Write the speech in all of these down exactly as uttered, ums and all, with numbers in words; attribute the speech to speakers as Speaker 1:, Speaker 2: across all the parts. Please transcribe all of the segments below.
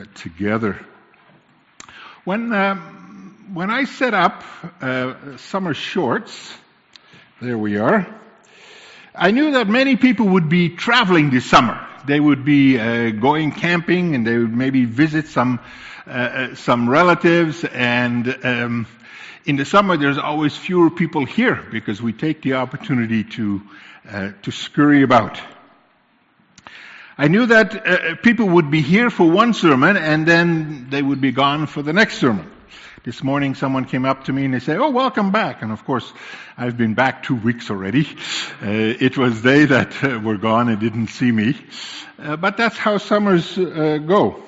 Speaker 1: together. When um, when I set up uh, summer shorts, there we are, I knew that many people would be traveling this summer. They would be uh, going camping, and they would maybe visit some uh, some relatives. And um, in the summer, there's always fewer people here because we take the opportunity to uh, to scurry about. I knew that uh, people would be here for one sermon and then they would be gone for the next sermon. This morning someone came up to me and they said, "Oh, welcome back." And of course, I've been back two weeks already. Uh, it was they that uh, were gone and didn't see me. Uh, but that's how summers uh, go.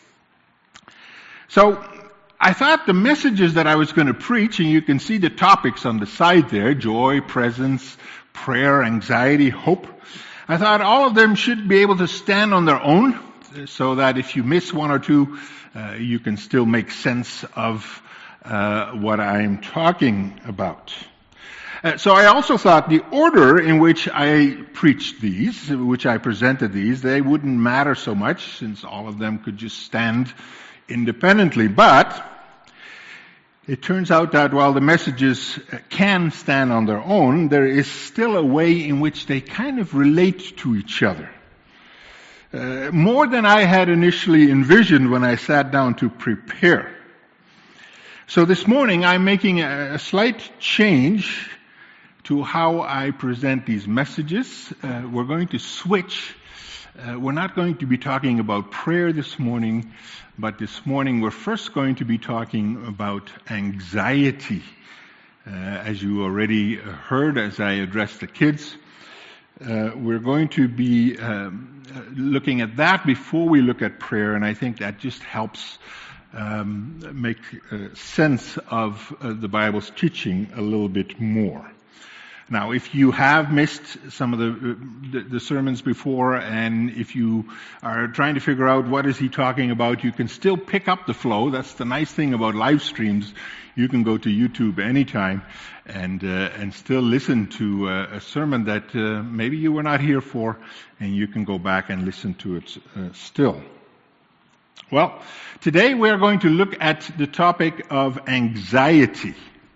Speaker 1: So I thought the messages that I was going to preach, and you can see the topics on the side there: joy, presence, prayer, anxiety, hope. I thought all of them should be able to stand on their own, so that if you miss one or two, uh, you can still make sense of uh, what I'm talking about. Uh, so I also thought the order in which I preached these, which I presented these, they wouldn't matter so much, since all of them could just stand independently. But it turns out that while the messages can stand on their own, there is still a way in which they kind of relate to each other. Uh, more than I had initially envisioned when I sat down to prepare. So this morning I'm making a, a slight change to how I present these messages. Uh, we're going to switch. Uh, we're not going to be talking about prayer this morning, but this morning we're first going to be talking about anxiety. Uh, as you already heard as I addressed the kids, uh, we're going to be um, looking at that before we look at prayer, and I think that just helps um, make uh, sense of uh, the Bible's teaching a little bit more. Now, if you have missed some of the, the the sermons before, and if you are trying to figure out what is he talking about, you can still pick up the flow. That's the nice thing about live streams. You can go to YouTube anytime and uh, and still listen to uh, a sermon that uh, maybe you were not here for, and you can go back and listen to it uh, still. Well, today we are going to look at the topic of anxiety.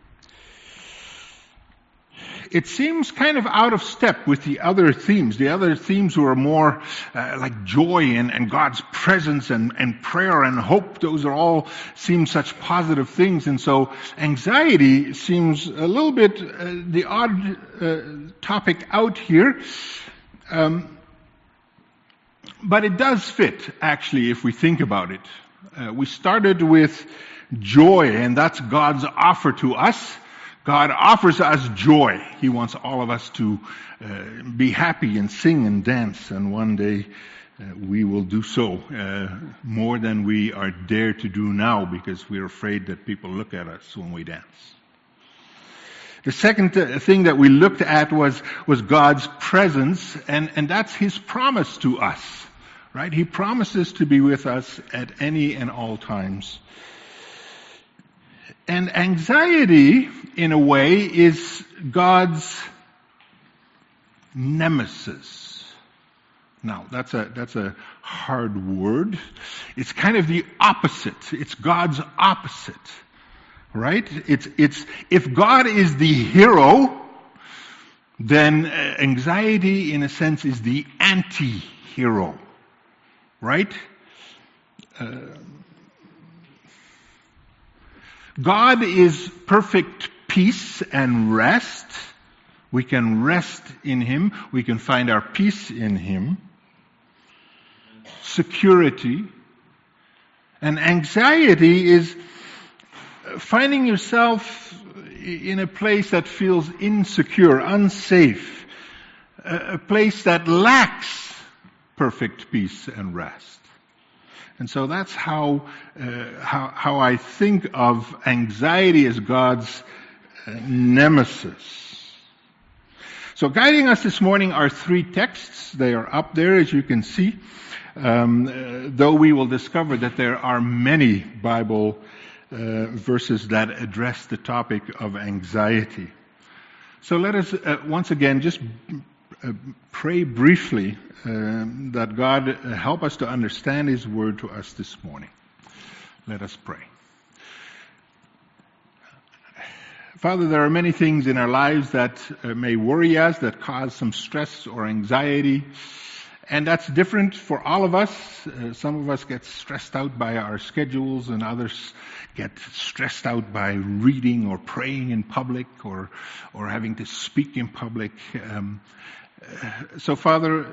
Speaker 1: It seems kind of out of step with the other themes. The other themes were more uh, like joy and, and God's presence and, and prayer and hope. Those are all seem such positive things. And so anxiety seems a little bit uh, the odd uh, topic out here. Um, but it does fit, actually, if we think about it. Uh, we started with joy, and that's God's offer to us. God offers us joy. He wants all of us to uh, be happy and sing and dance, and one day uh, we will do so uh, more than we are dared to do now, because we're afraid that people look at us when we dance. The second uh, thing that we looked at was was God's presence, and, and that's His promise to us, right? He promises to be with us at any and all times. And anxiety, in a way, is God's nemesis. Now, that's a that's a hard word. It's kind of the opposite. It's God's opposite, right? It's it's if God is the hero, then anxiety, in a sense, is the anti-hero, right? Uh, God is perfect peace and rest. We can rest in Him. We can find our peace in Him. Security. And anxiety is finding yourself in a place that feels insecure, unsafe, a place that lacks perfect peace and rest. And so that's how, uh, how how I think of anxiety as God's uh, nemesis. So guiding us this morning are three texts. They are up there, as you can see. Um, uh, though we will discover that there are many Bible uh, verses that address the topic of anxiety. So let us uh, once again just uh, pray briefly um, that God uh, help us to understand His Word to us this morning. Let us pray. Father, there are many things in our lives that uh, may worry us, that cause some stress or anxiety. And that's different for all of us. Uh, some of us get stressed out by our schedules, and others get stressed out by reading or praying in public or or having to speak in public. Um, uh, so, Father,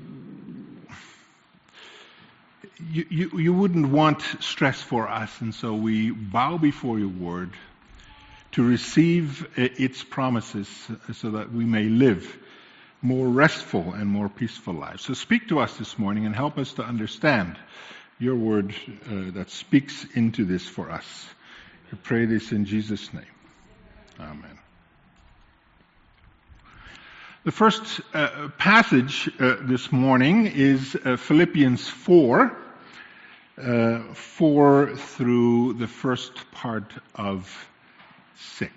Speaker 1: you, you, you wouldn't want stress for us, and so we bow before your word to receive its promises so that we may live more restful and more peaceful lives. So speak to us this morning and help us to understand your word uh, that speaks into this for us. We pray this in Jesus' name. Amen. The first uh, passage uh, this morning is uh, Philippians four, uh, four through the first part of six.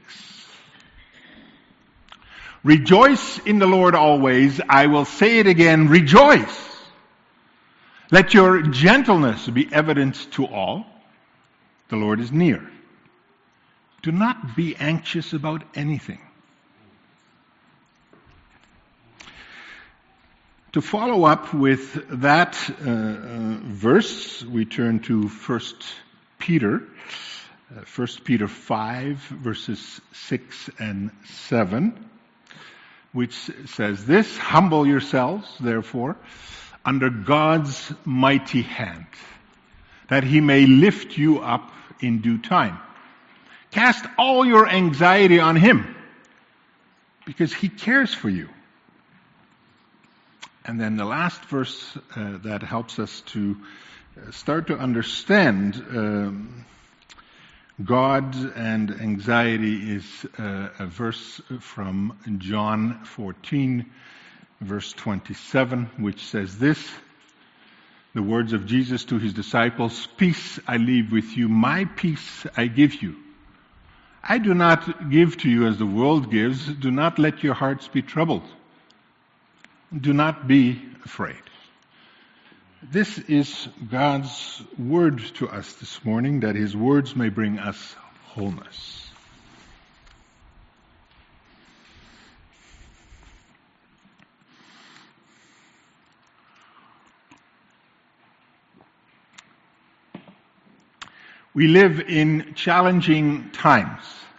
Speaker 1: Rejoice in the Lord always. I will say it again, rejoice. Let your gentleness be evident to all. The Lord is near. Do not be anxious about anything. To follow up with that uh, uh, verse, we turn to First Peter. Uh, First Peter five, verses six and seven, which says this: Humble yourselves, therefore, under God's mighty hand, that He may lift you up in due time. Cast all your anxiety on Him, because He cares for you. And then the last verse uh, that helps us to start to understand um, God and anxiety is uh, a verse from John fourteen, verse twenty-seven, which says this: the words of Jesus to His disciples, "Peace I leave with you, my peace I give you. I do not give to you as the world gives. Do not let your hearts be troubled. Do not be afraid." This is God's word to us this morning, that His words may bring us wholeness. We live in challenging times.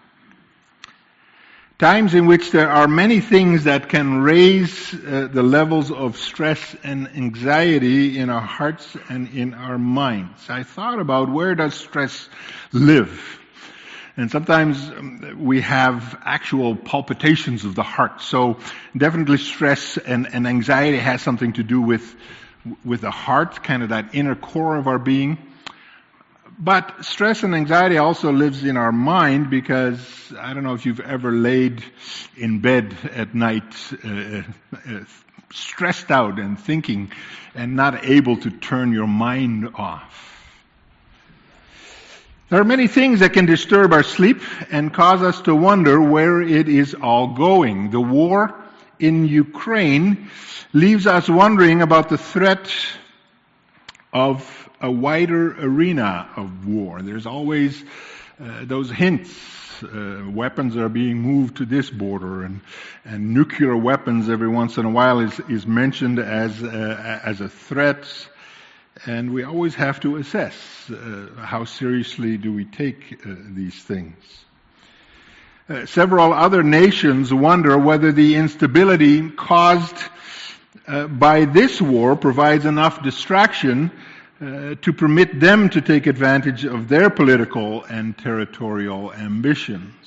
Speaker 1: Times in which there are many things that can raise uh, the levels of stress and anxiety in our hearts and in our minds. I thought about, where does stress live? And sometimes um, we have actual palpitations of the heart. So definitely stress and, and anxiety has something to do with, with the heart, kind of that inner core of our being. But stress and anxiety also lives in our mind, because I don't know if you've ever laid in bed at night uh, uh, stressed out and thinking and not able to turn your mind off. There are many things that can disturb our sleep and cause us to wonder where it is all going. The war in Ukraine leaves us wondering about the threat of a wider arena of war. There's always uh, those hints. Uh, weapons are being moved to this border, and, and nuclear weapons every once in a while is, is mentioned as, uh, as a threat. And we always have to assess uh, how seriously do we take uh, these things. Uh, several other nations wonder whether the instability caused uh, by this war provides enough distraction Uh, to permit them to take advantage of their political and territorial ambitions.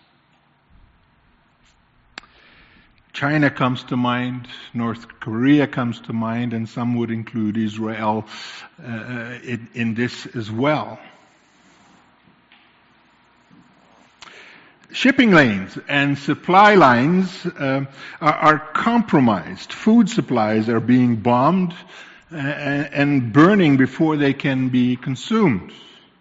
Speaker 1: China comes to mind, North Korea comes to mind, and some would include Israel uh, in, in this as well. Shipping lanes and supply lines uh, are, are compromised. Food supplies are being bombed and burning before they can be consumed.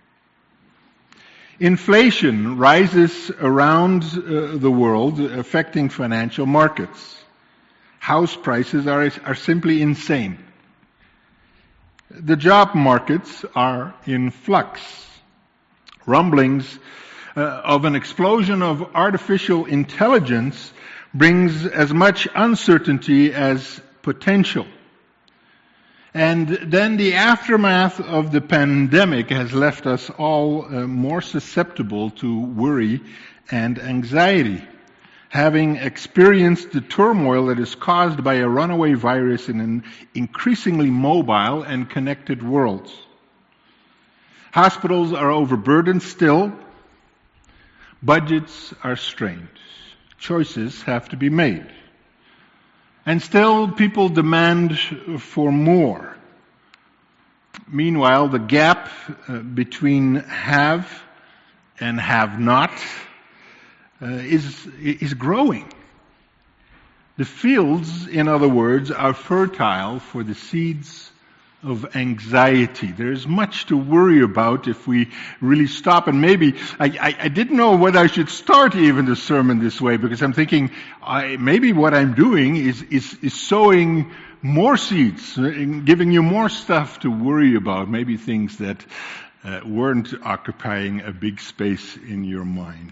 Speaker 1: Inflation rises around uh, the world, affecting financial markets. House prices are, are simply insane. The job markets are in flux. Rumblings uh, of an explosion of artificial intelligence brings as much uncertainty as potential. And then the aftermath of the pandemic has left us all uh, more susceptible to worry and anxiety, having experienced the turmoil that is caused by a runaway virus in an increasingly mobile and connected world. Hospitals are overburdened still. Budgets are strained. Choices have to be made. And still people demand for more. Meanwhile, the gap uh, between have and have not uh, is, is growing. The fields, in other words, are fertile for the seeds of anxiety. There's much to worry about if we really stop. And maybe, I, I, I didn't know whether I should start even the sermon this way, because I'm thinking, I, maybe what I'm doing is, is, is sowing more seeds, giving you more stuff to worry about, maybe things that uh, weren't occupying a big space in your mind.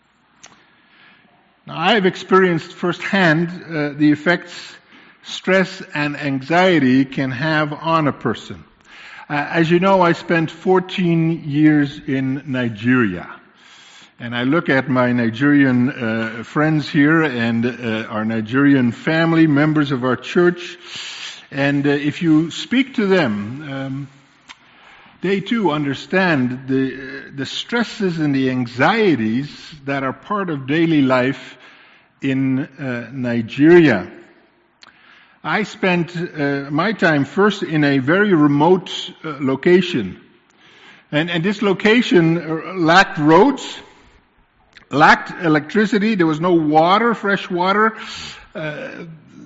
Speaker 1: Now, I've experienced firsthand uh, the effects stress and anxiety can have on a person. Uh, as you know, I spent fourteen years in Nigeria. And I look at my Nigerian uh, friends here and uh, our Nigerian family, members of our church. And uh, if you speak to them, um, they too understand the, uh, the stresses and the anxieties that are part of daily life in uh, Nigeria. I spent uh, my time first in a very remote uh, location. And, and this location lacked roads, lacked electricity, there was no water, fresh water. Uh,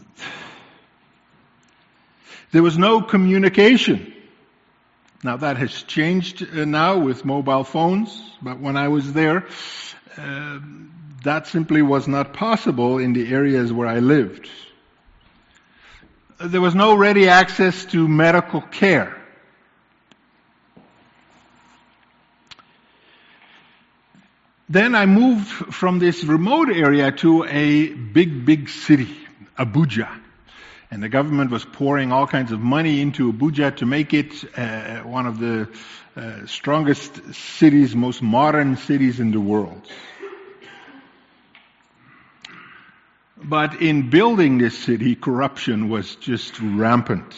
Speaker 1: there was no communication. Now that has changed uh, now with mobile phones, but when I was there, uh, that simply was not possible in the areas where I lived. There was no ready access to medical care. Then I moved from this remote area to a big, big city, Abuja. And the government was pouring all kinds of money into Abuja to make it uh, one of the uh, strongest cities, most modern cities in the world. But in building this city, corruption was just rampant.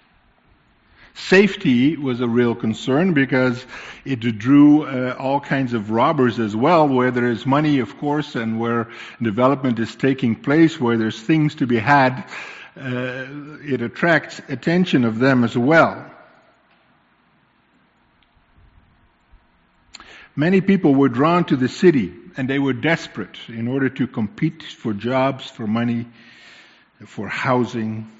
Speaker 1: Safety was a real concern because it drew uh, all kinds of robbers as well, where there is money, of course, and where development is taking place, where there's things to be had, uh, it attracts attention of them as well. Many people were drawn to the city, and they were desperate in order to compete for jobs, for money, for housing.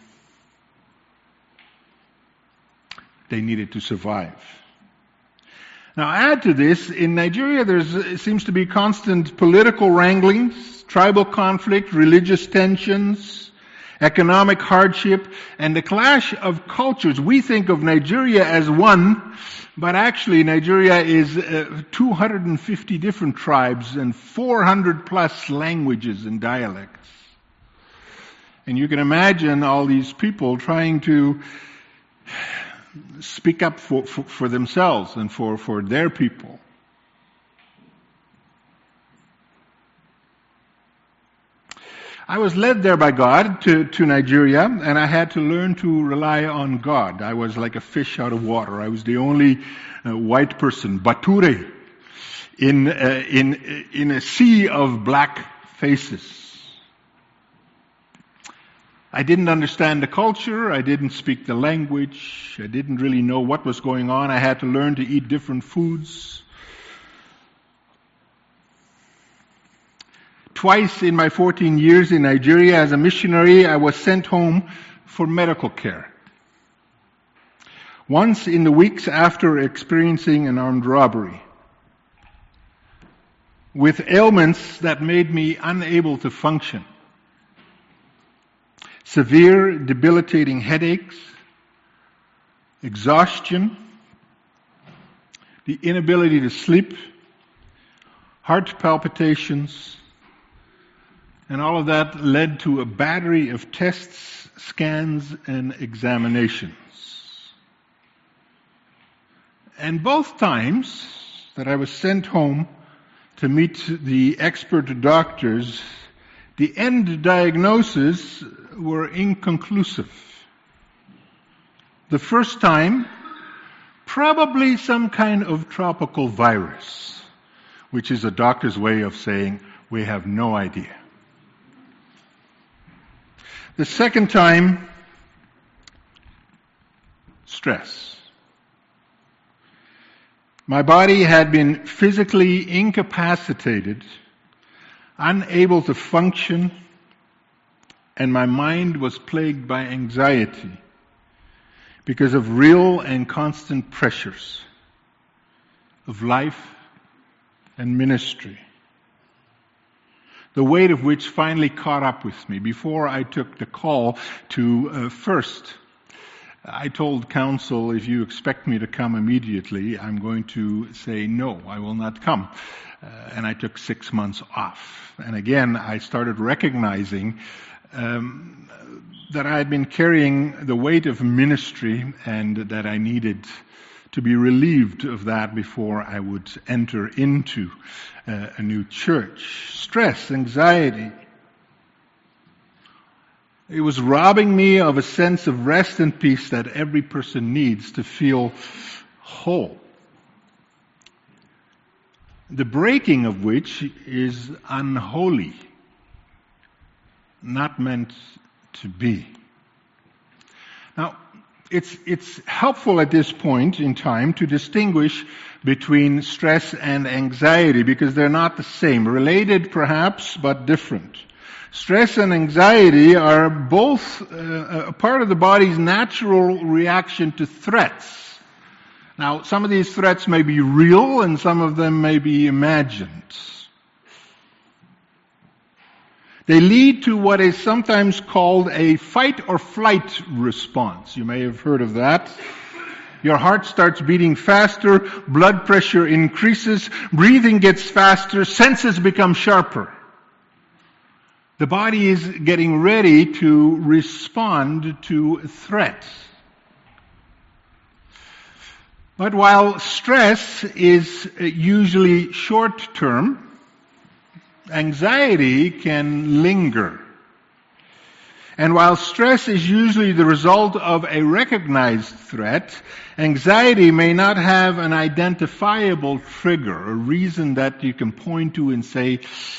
Speaker 1: They needed to survive. Now add to this, in Nigeria there seems to be constant political wranglings, tribal conflict, religious tensions, economic hardship, and the clash of cultures. We think of Nigeria as one, but actually Nigeria is uh, two hundred fifty different tribes and four hundred plus languages and dialects. And you can imagine all these people trying to speak up for, for, for themselves and for, for their people. I was led there by God to, to Nigeria, and I had to learn to rely on God. I was like a fish out of water. I was the only uh, white person, Bature, in, uh, in, in a sea of black faces. I didn't understand the culture. I didn't speak the language. I didn't really know what was going on. I had to learn to eat different foods. Twice in my fourteen years in Nigeria as a missionary, I was sent home for medical care. Once in the weeks after experiencing an armed robbery, with ailments that made me unable to function. severe debilitating headaches, exhaustion, the inability to sleep, heart palpitations, and all of that led to a battery of tests, scans, and examinations. And both times that I was sent home to meet the expert doctors, the end diagnoses were inconclusive. The first time, probably some kind of tropical virus, which is a doctor's way of saying, we have no idea. The second time, stress. My body had been physically incapacitated, unable to function, and my mind was plagued by anxiety because of real and constant pressures of life and ministry, the weight of which finally caught up with me. Before I took the call to uh, first, I told counsel, if you expect me to come immediately, I'm going to say no, I will not come. Uh, and I took six months off. And again, I started recognizing um, that I had been carrying the weight of ministry and that I needed to be relieved of that before I would enter into uh, a new church. Stress, anxiety. It was robbing me of a sense of rest and peace that every person needs to feel whole. The breaking of which is unholy, not meant to be. Now, it's, it's helpful at this point in time to distinguish between stress and anxiety because they're not the same. Related perhaps, but different. Stress and anxiety are both uh, a part of the body's natural reaction to threats. Now, some of these threats may be real and some of them may be imagined. They lead to what is sometimes called a fight or flight response. You may have heard of that. Your heart starts beating faster, blood pressure increases, breathing gets faster, senses become sharper. The body is getting ready to respond to threats. But while stress is usually short-term, anxiety can linger. And while stress is usually the result of a recognized threat, anxiety may not have an identifiable trigger, a reason that you can point to and say,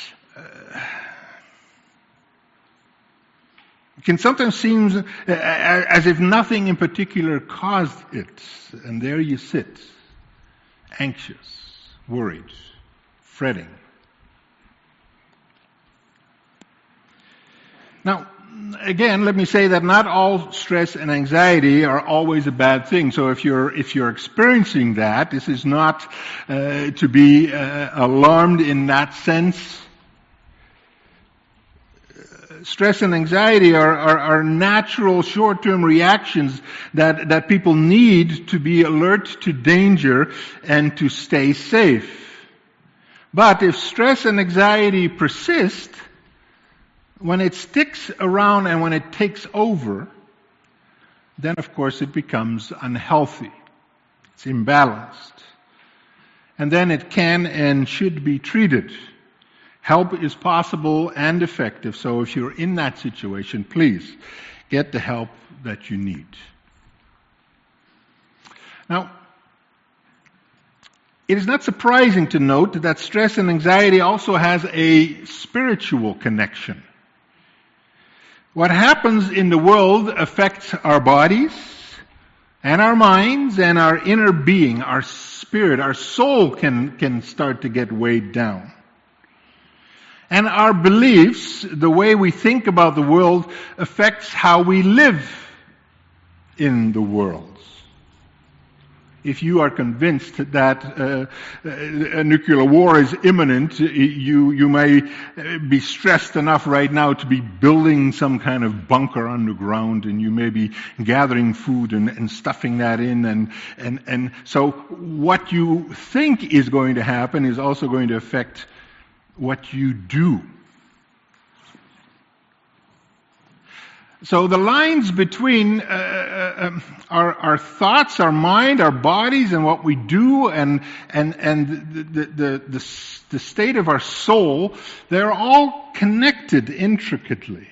Speaker 1: it can sometimes seem as if nothing in particular caused it. And there you sit, anxious, worried, fretting. Now, again, let me say that not all stress and anxiety are always a bad thing. So if you're if you're experiencing that, this is not uh, to be uh, alarmed in that sense. Stress and anxiety are, are, are natural short-term reactions that, that people need to be alert to danger and to stay safe. But if stress and anxiety persist, when it sticks around and when it takes over, then of course it becomes unhealthy. It's imbalanced. And then it can and should be treated. Help is possible and effective, so if you're in that situation, please get the help that you need. Now, it is not surprising to note that stress and anxiety also has a spiritual connection. What happens in the world affects our bodies and our minds and our inner being, our spirit, our soul can, can start to get weighed down. And our beliefs, the way we think about the world, affects how we live in the world. If you are convinced that uh, a nuclear war is imminent, you you may be stressed enough right now to be building some kind of bunker underground, and you may be gathering food and, and stuffing that in, and and and so what you think is going to happen is also going to affect what you do. So the lines between uh, um, our, our thoughts, our mind, our bodies, and what we do, and and and the the the, the state of our soul, they're all connected intricately.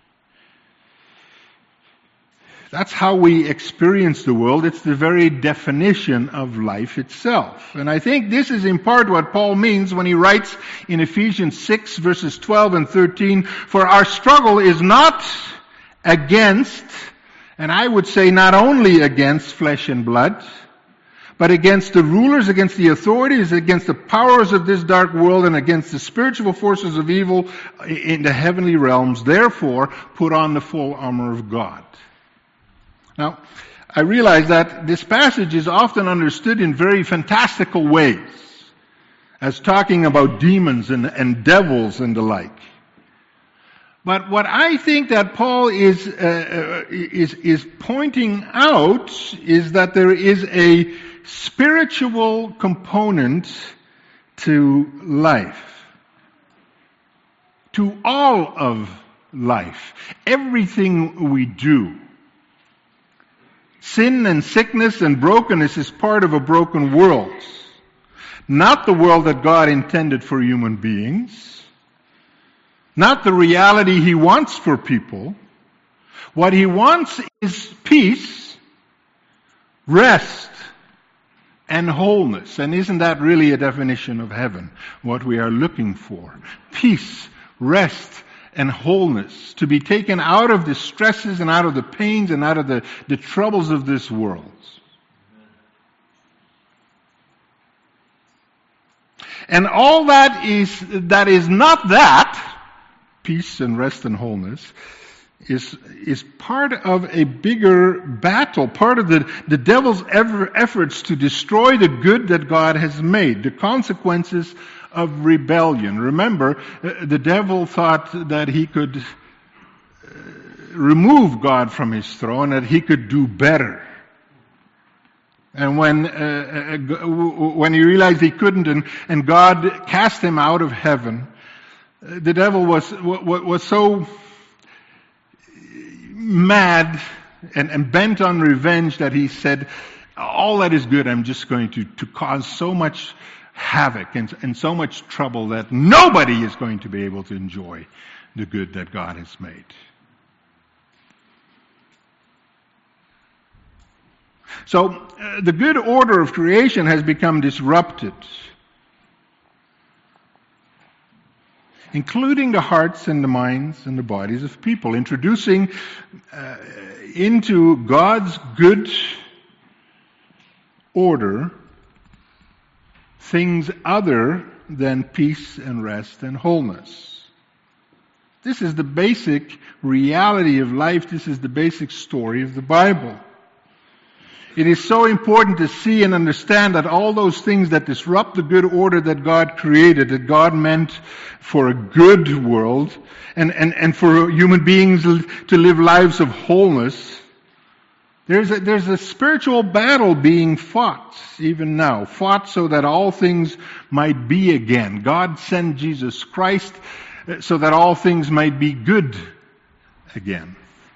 Speaker 1: That's how we experience the world. It's the very definition of life itself. And I think this is in part what Paul means when he writes in Ephesians six, verses twelve and thirteen, "For our struggle is not against," and I would say not only against flesh and blood, but against the rulers, against the authorities, against the powers of this dark world, and against the spiritual forces of evil in the heavenly realms. Therefore, put on the full armor of God. Now, I realize that this passage is often understood in very fantastical ways, as talking about demons and, and devils and the like. But what I think that Paul is, uh, is, is pointing out is that there is a spiritual component to life. To all of life. Everything we do. Sin and sickness and brokenness is part of a broken world. Not the world that God intended for human beings. Not the reality He wants for people. What He wants is peace, rest, and wholeness. And isn't that really a definition of heaven? What we are looking for. Peace, rest, and wholeness. To be taken out of the stresses and out of the pains and out of the, the troubles of this world. And all that is, that is not that, peace and rest and wholeness, is is part of a bigger battle, part of the, the devil's ever efforts to destroy the good that God has made, the consequences of rebellion. Remember, the devil thought that he could remove God from His throne, that he could do better. And when uh, when he realized he couldn't, and, and God cast him out of heaven, the devil was was so mad and, and bent on revenge that he said, all that is good, I'm just going to, to cause so much havoc and, and so much trouble that nobody is going to be able to enjoy the good that God has made. So uh, the good order of creation has become disrupted, including the hearts and the minds and the bodies of people, introducing uh, into God's good order things other than peace and rest and wholeness. This is the basic reality of life. This is the basic story of the Bible. It is so important to see and understand that all those things that disrupt the good order that God created, that God meant for a good world, and, and, and for human beings to live lives of wholeness, there's a, there's a spiritual battle being fought even now, fought so that all things might be again. God sent Jesus Christ so that all things might be good again.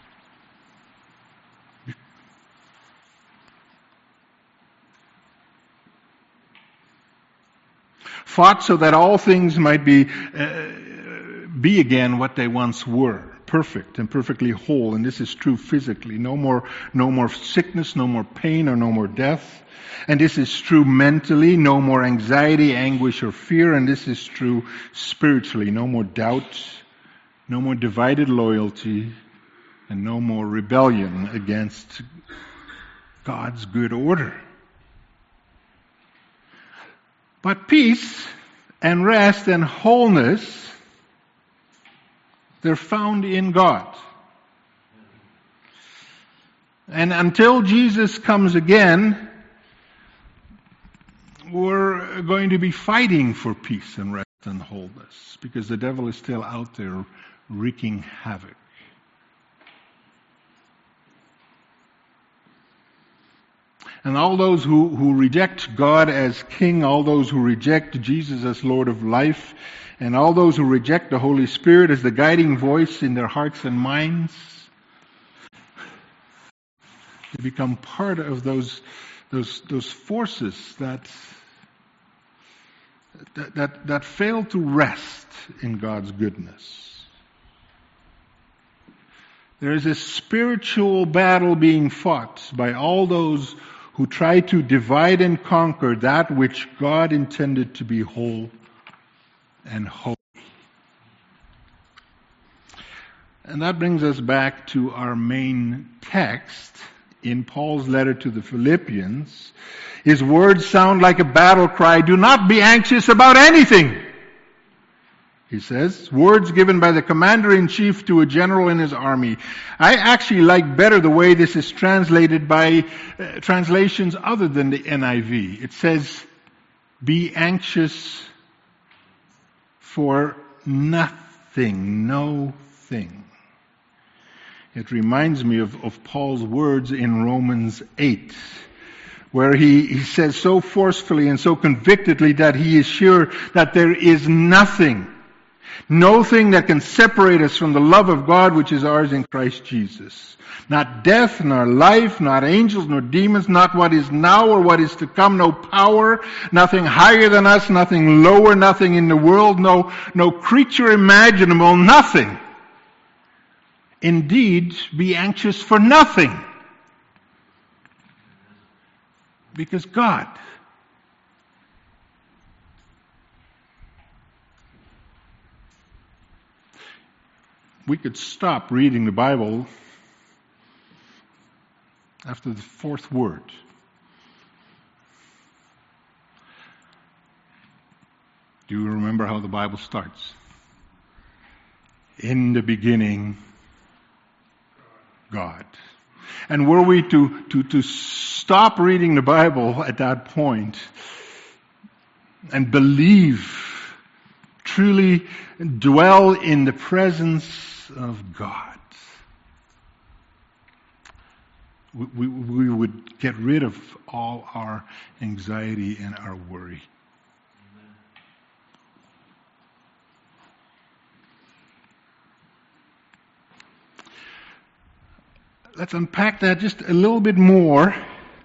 Speaker 1: Fought so that all things might be uh, be again what they once were, perfect and perfectly whole. And this is true physically. No more, no more sickness, no more pain, or no more death. And this is true mentally. No more anxiety, anguish, or fear. And this is true spiritually. No more doubt, no more divided loyalty, and no more rebellion against God's good order. But peace and rest and wholeness, they're found in God. And until Jesus comes again, uh, going to be fighting for peace and rest and wholeness, because the devil is still out there wreaking havoc. And all those who, who reject God as King, all those who reject Jesus as Lord of life, and all those who reject the Holy Spirit as the guiding voice in their hearts and minds, they become part of those those those forces that that that, that fail to rest in God's goodness. There is a spiritual battle being fought by all those who try to divide and conquer that which God intended to be whole and holy. And that brings us back to our main text in Paul's letter to the Philippians. His words sound like a battle cry. Do not be anxious about anything, he says. Words given by the commander-in-chief to a general in his army. I actually like better the way this is translated by uh, translations other than the N I V. It says, be anxious for nothing, no thing. It reminds me of, of Paul's words in Romans eight, where he, he says so forcefully and so convictedly that he is sure that there is nothing, no thing that can separate us from the love of God which is ours in Christ Jesus. Not death, nor life, not angels, nor demons, not what is now or what is to come, no power, nothing higher than us, nothing lower, nothing in the world, no, no creature imaginable, nothing. Indeed, be anxious for nothing. Because God we could stop reading the Bible after the fourth word. Do you remember how the Bible starts? In the beginning, God. And were we to, to, to stop reading the Bible at that point and believe, truly dwell in the presence of God, we, we, we would get rid of all our anxiety and our worry. Let's unpack that just a little bit more.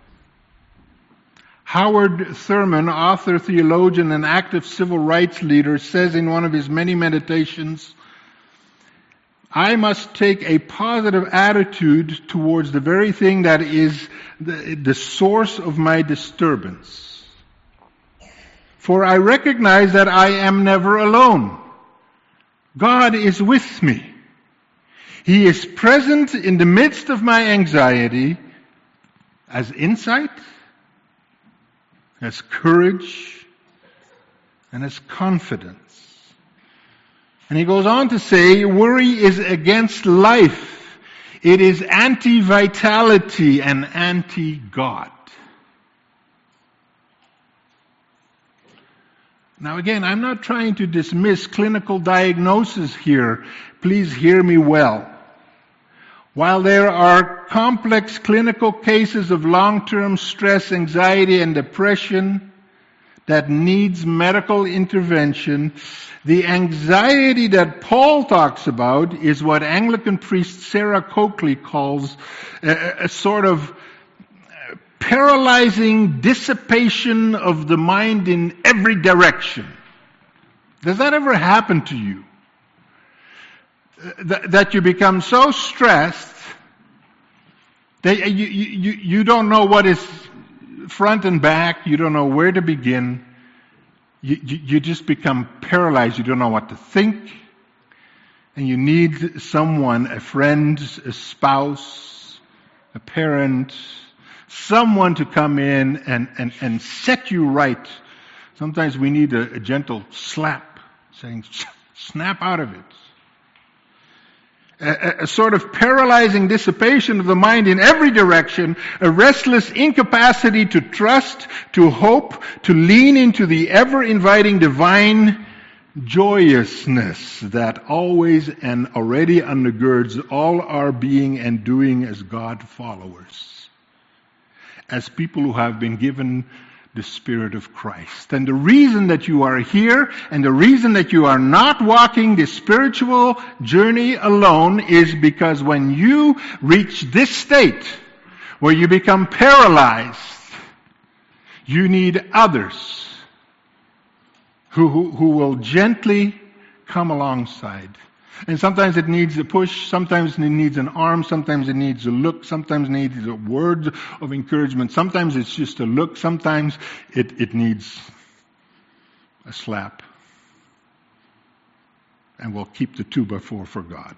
Speaker 1: Howard Thurman, author, theologian, and active civil rights leader, says in one of his many meditations, I must take a positive attitude towards the very thing that is the, the source of my disturbance. For I recognize that I am never alone. God is with me. He is present in the midst of my anxiety as insight, as courage, and as confidence. And he goes on to say, worry is against life. It is anti-vitality and anti-God. Now again, I'm not trying to dismiss clinical diagnosis here. Please hear me well. While there are complex clinical cases of long-term stress, anxiety, and depression that needs medical intervention, the anxiety that Paul talks about is what Anglican priest Sarah Coakley calls a, a sort of paralyzing dissipation of the mind in every direction. Does that ever happen to you? That, that you become so stressed that you, you, you don't know what is front and back, you don't know where to begin, you, you, you just become paralyzed, you don't know what to think, and you need someone, a friend, a spouse, a parent, someone to come in and, and, and set you right. Sometimes we need a, a gentle slap, saying, snap out of it. A, a sort of paralyzing dissipation of the mind in every direction, a restless incapacity to trust, to hope, to lean into the ever-inviting divine joyousness that always and already undergirds all our being and doing as God followers, as people who have been given the Spirit of Christ. And the reason that you are here and the reason that you are not walking the spiritual journey alone is because when you reach this state where you become paralyzed, you need others who, who, who will gently come alongside. And sometimes it needs a push, sometimes it needs an arm, sometimes it needs a look, sometimes it needs a word of encouragement, sometimes it's just a look, sometimes it, it needs a slap. And we'll keep the two by four for God.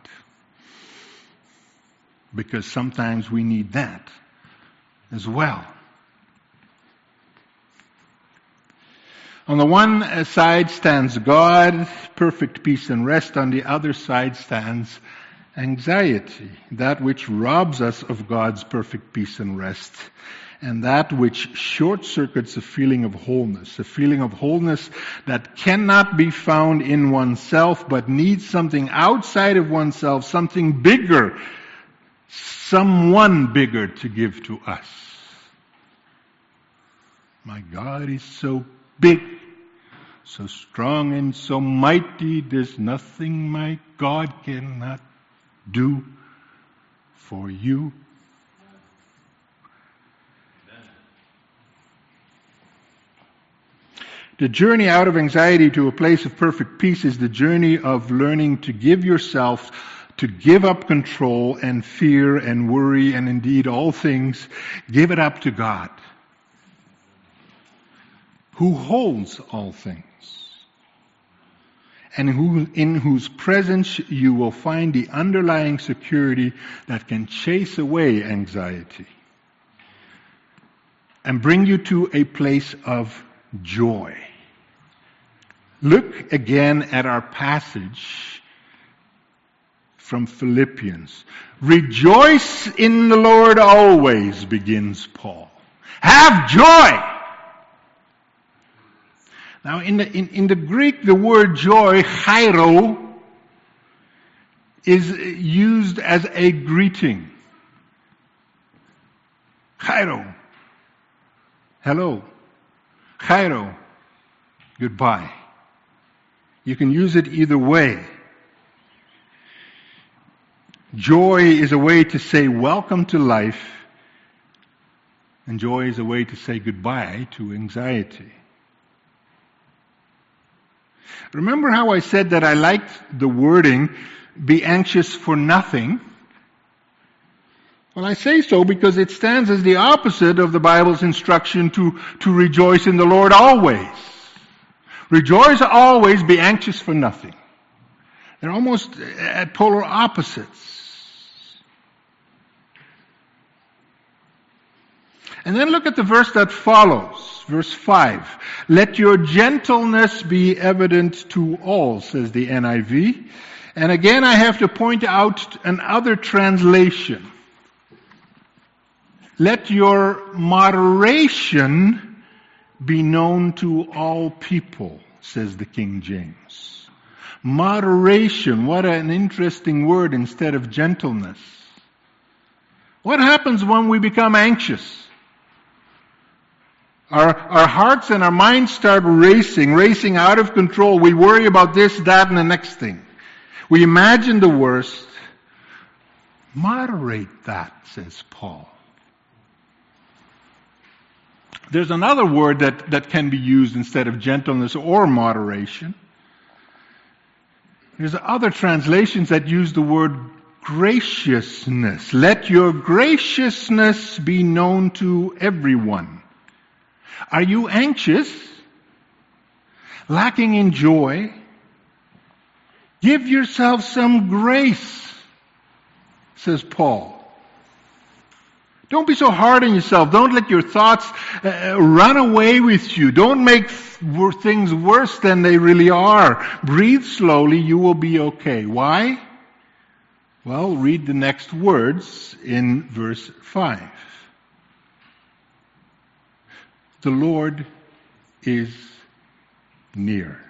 Speaker 1: Because sometimes we need that as well. On the one side stands God, perfect peace and rest. On the other side stands anxiety, that which robs us of God's perfect peace and rest, and that which short-circuits a feeling of wholeness, a feeling of wholeness that cannot be found in oneself, but needs something outside of oneself, something bigger, someone bigger to give to us. My God is so big, so strong and so mighty, there's nothing my God cannot do for you. The journey out of anxiety to a place of perfect peace is the journey of learning to give yourself, to give up control and fear and worry and indeed all things, give it up to God, who holds all things, and who, in whose presence you will find the underlying security that can chase away anxiety and bring you to a place of joy. Look again at our passage from Philippians. Rejoice in the Lord always, begins Paul. Have joy! Now, in the, in, in the Greek, the word joy, chairo, is used as a greeting. Chairo. Hello. Chairo. Goodbye. You can use it either way. Joy is a way to say welcome to life, and joy is a way to say goodbye to anxiety. Remember how I said that I liked the wording, be anxious for nothing? Well, I say so because it stands as the opposite of the Bible's instruction to, to rejoice in the Lord always. Rejoice always, be anxious for nothing. They're almost at polar opposites. And then look at the verse that follows, verse five. Let your gentleness be evident to all, says the N I V. And again, I have to point out another translation. Let your moderation be known to all people, says the King James. Moderation, what an interesting word instead of gentleness. What happens when we become anxious? Our, our hearts and our minds start racing, racing out of control. We worry about this, that, and the next thing. We imagine the worst. Moderate that, says Paul. There's another word that, that can be used instead of gentleness or moderation. There's other translations that use the word graciousness. Let your graciousness be known to everyone. Are you anxious? Lacking in joy? Give yourself some grace, says Paul. Don't be so hard on yourself. Don't let your thoughts uh, run away with you. Don't make th- things worse than they really are. Breathe slowly. You will be okay. Why? Well, read the next words in verse five. The Lord is near.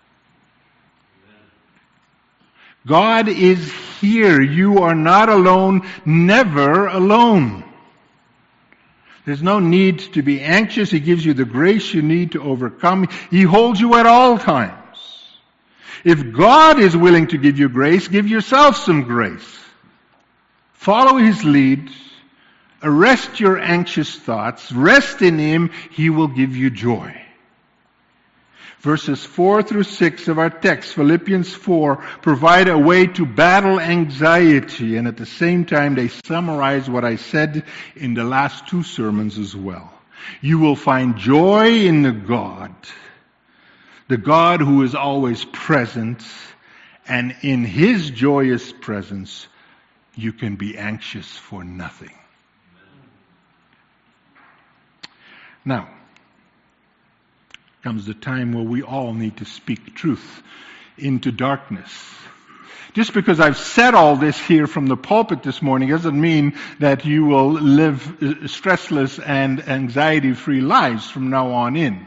Speaker 1: God is here. You are not alone, never alone. There's no need to be anxious. He gives you the grace you need to overcome. He holds you at all times. If God is willing to give you grace, give yourself some grace. Follow His lead. Arrest your anxious thoughts. Rest in Him. He will give you joy. Verses four through six of our text, Philippians four, provide a way to battle anxiety, and at the same time they summarize what I said in the last two sermons as well. You will find joy in the God, the God who is always present, and in His joyous presence you can be anxious for nothing. Now, comes the time where we all need to speak truth into darkness. Just because I've said all this here from the pulpit this morning doesn't mean that you will live stressless and anxiety-free lives from now on in.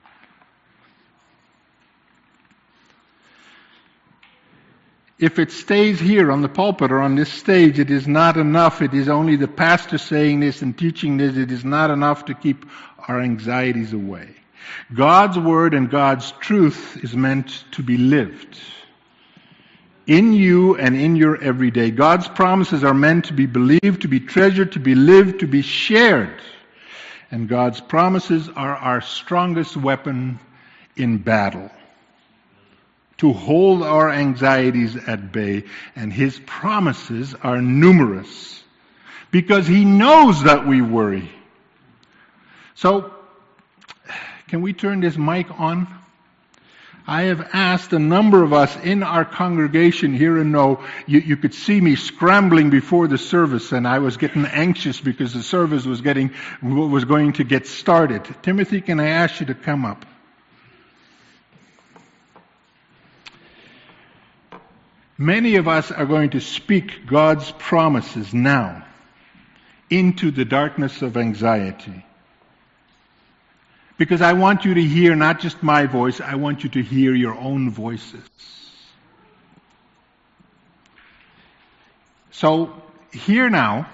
Speaker 1: If it stays here on the pulpit or on this stage, it is not enough. It is only the pastor saying this and teaching this. It is not enough to keep our anxieties away. God's word and God's truth is meant to be lived in you and in your everyday. God's promises are meant to be believed, to be treasured, to be lived, to be shared. And God's promises are our strongest weapon in battle, to hold our anxieties at bay. And His promises are numerous because He knows that we worry. So, can we turn this mic on? I have asked a number of us in our congregation here in No. You, you could see me scrambling before the service, and I was getting anxious because the service was getting was going to get started. Timothy, can I ask you to come up? Many of us are going to speak God's promises now into the darkness of anxiety. Because I want you to hear not just my voice, I want you to hear your own voices. So, hear now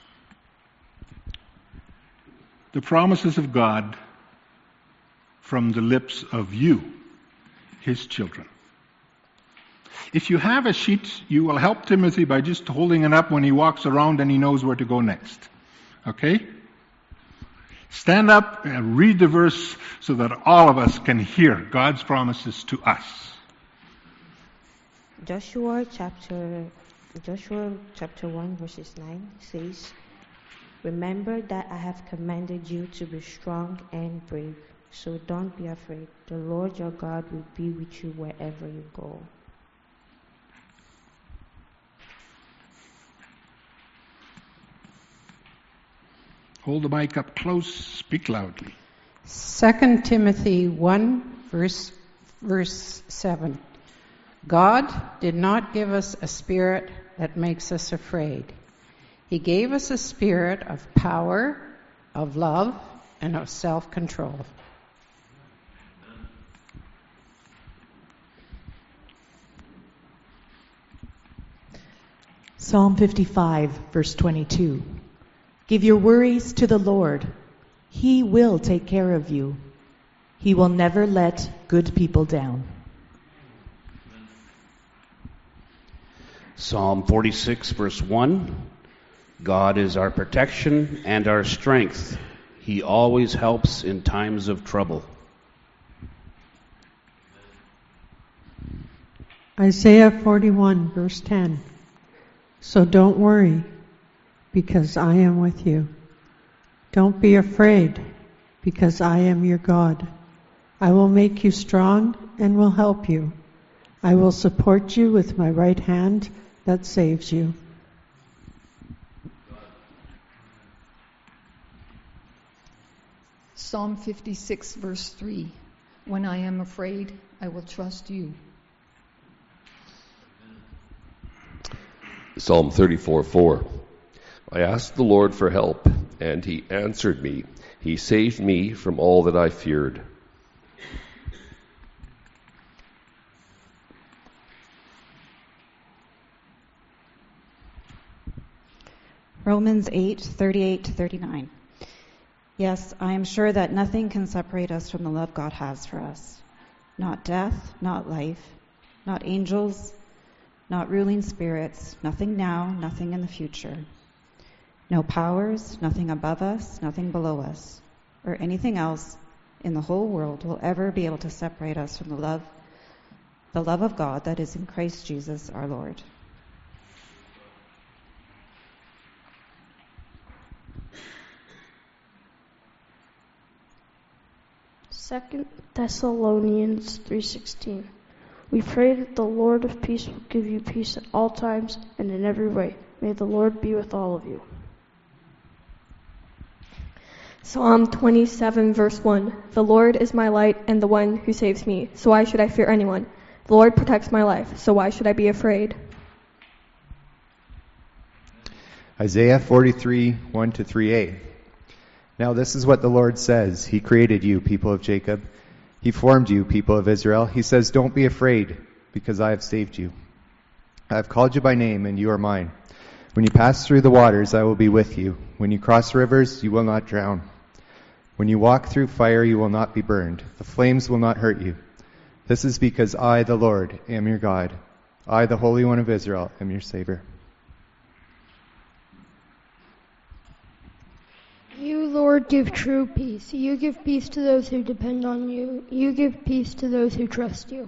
Speaker 1: the promises of God from the lips of you, His children. If you have a sheet, you will help Timothy by just holding it up when he walks around and he knows where to go next. Okay? Stand up and read the verse so that all of us can hear God's promises to us.
Speaker 2: Joshua chapter Joshua chapter one verses nine says, "Remember that I have commanded you to be strong and brave, so don't be afraid. The Lord your God will be with you wherever you go."
Speaker 1: Hold the mic up close, speak loudly.
Speaker 3: Second Timothy one, verse, verse seven. God did not give us a spirit that makes us afraid. He gave us a spirit of power, of love, and of self-control.
Speaker 4: Psalm fifty-five, verse twenty-two. Give your worries to the Lord. He will take care of you. He will never let good people down.
Speaker 5: Psalm forty-six, verse one. God is our protection and our strength. He always helps in times of trouble.
Speaker 6: Isaiah forty-one, verse ten. So don't worry, because I am with you. Don't be afraid, because I am your God. I will make you strong and will help you. I will support you with my right hand that saves you.
Speaker 7: Psalm fifty-six, verse three. When I am afraid, I will trust you.
Speaker 8: Psalm thirty-four four. I asked the Lord for help, and he answered me. He saved me from all that I feared.
Speaker 9: Romans eight thirty-eight to thirty-nine. Yes, I am sure that nothing can separate us from the love God has for us. Not death, not life, not angels, not ruling spirits, nothing now, nothing in the future. No powers, nothing above us, nothing below us, or anything else in the whole world will ever be able to separate us from the love, the love of God that is in Christ Jesus our Lord.
Speaker 10: Second Thessalonians three sixteen. We pray that the Lord of peace will give you peace at all times and in every way. May the Lord be with all of you.
Speaker 11: Psalm twenty-seven, verse one. The Lord is my light and the one who saves me, so why should I fear anyone? The Lord protects my life, so why should I be afraid?
Speaker 12: Isaiah forty-three, one to three a. Now this is what the Lord says. He created you, people of Jacob. He formed you, people of Israel. He says, don't be afraid, because I have saved you. I have called you by name, and you are mine. When you pass through the waters, I will be with you. When you cross rivers, you will not drown. When you walk through fire, you will not be burned. The flames will not hurt you. This is because I, the Lord, am your God. I, the Holy One of Israel, am your Savior.
Speaker 10: You, Lord, give true peace. You give peace to those who depend on you. You give peace to those who trust you.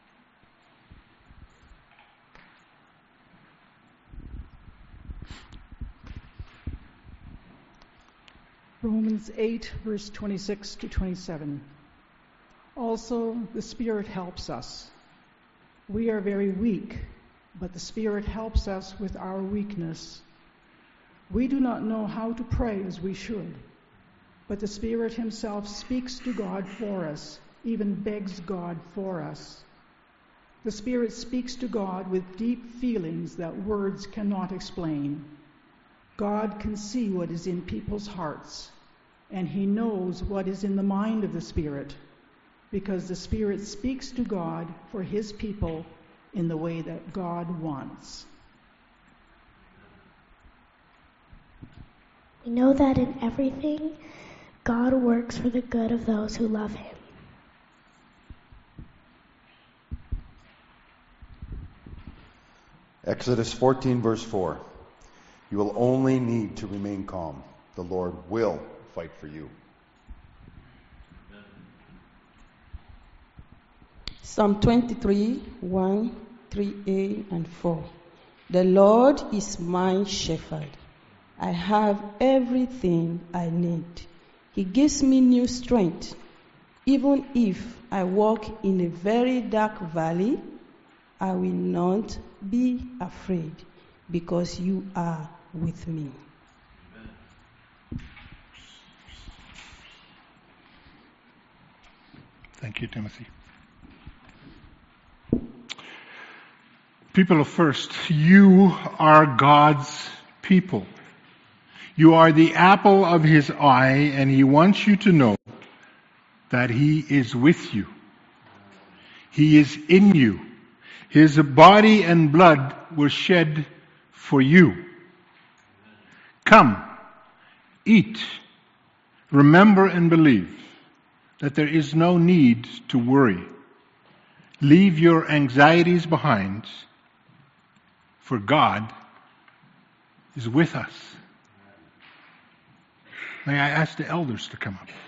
Speaker 13: Romans eight, verse twenty-six to twenty-seven. Also, the Spirit helps us. We are very weak, but the Spirit helps us with our weakness. We do not know how to pray as we should, but the Spirit himself speaks to God for us, even begs God for us. The Spirit speaks to God with deep feelings that words cannot explain. God can see what is in people's hearts, and he knows what is in the mind of the Spirit, because the Spirit speaks to God for his people in the way that God wants.
Speaker 10: We know that in everything, God works for the good of those who love him.
Speaker 14: Exodus fourteen, verse four. You will only need to remain calm. The Lord will fight for you.
Speaker 15: Psalm twenty-three, one, three a and four. The Lord is my shepherd. I have everything I need. He gives me new strength. Even if I walk in a very dark valley, I will not be afraid, because you are with me.
Speaker 1: Thank you, Timothy. People of First, you are God's people. You are the apple of his eye, and he wants you to know that he is with you. He is in you. His body and blood were shed for you. Come, eat, remember and believe that there is no need to worry. Leave your anxieties behind, for God is with us. May I ask the elders to come up?